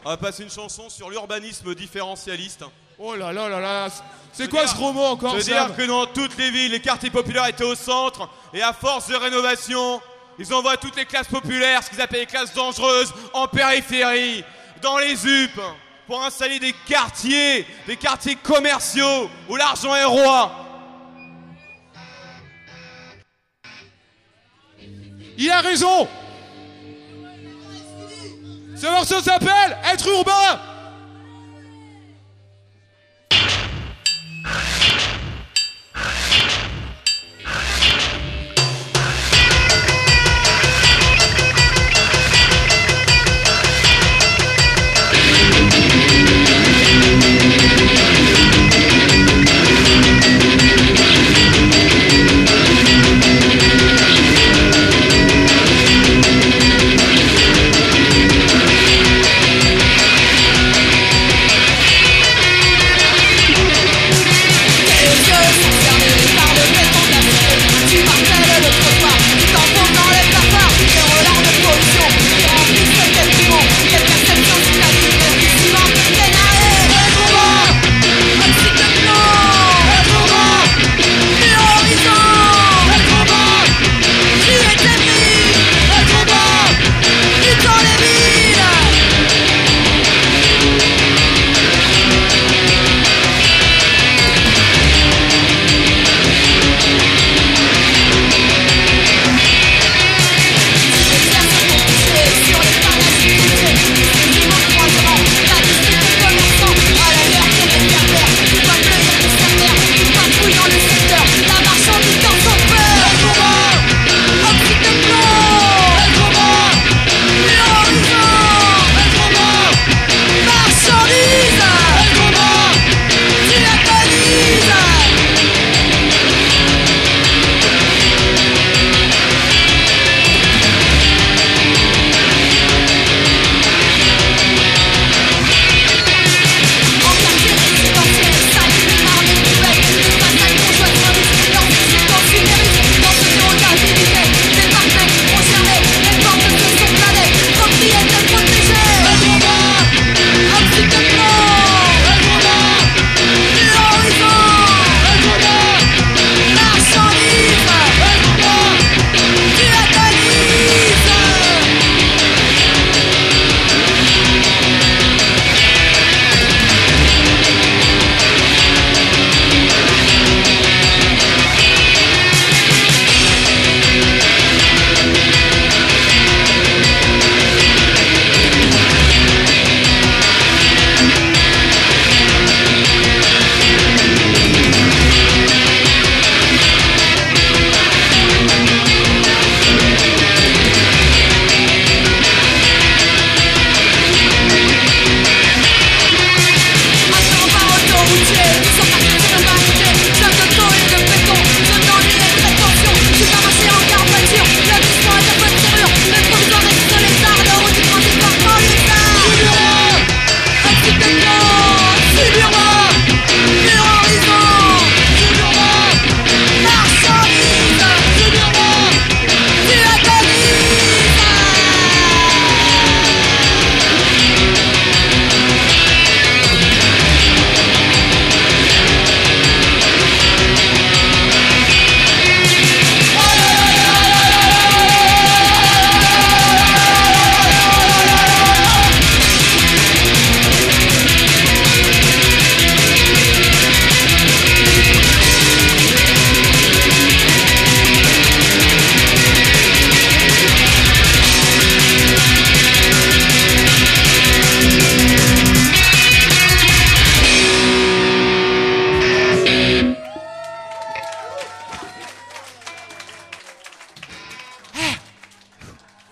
On va passer une chanson sur l'urbanisme différentialiste. Oh là là là là. C'est quoi ce gros mot encore? C'est-à-dire que dans toutes les villes, les quartiers populaires étaient au centre. Et à force de rénovation, ils envoient toutes les classes populaires, ce qu'ils appellent les classes dangereuses, en périphérie, dans les UP, pour installer des quartiers commerciaux, où l'argent est roi. Il a raison. Ce morceau s'appelle Être urbain.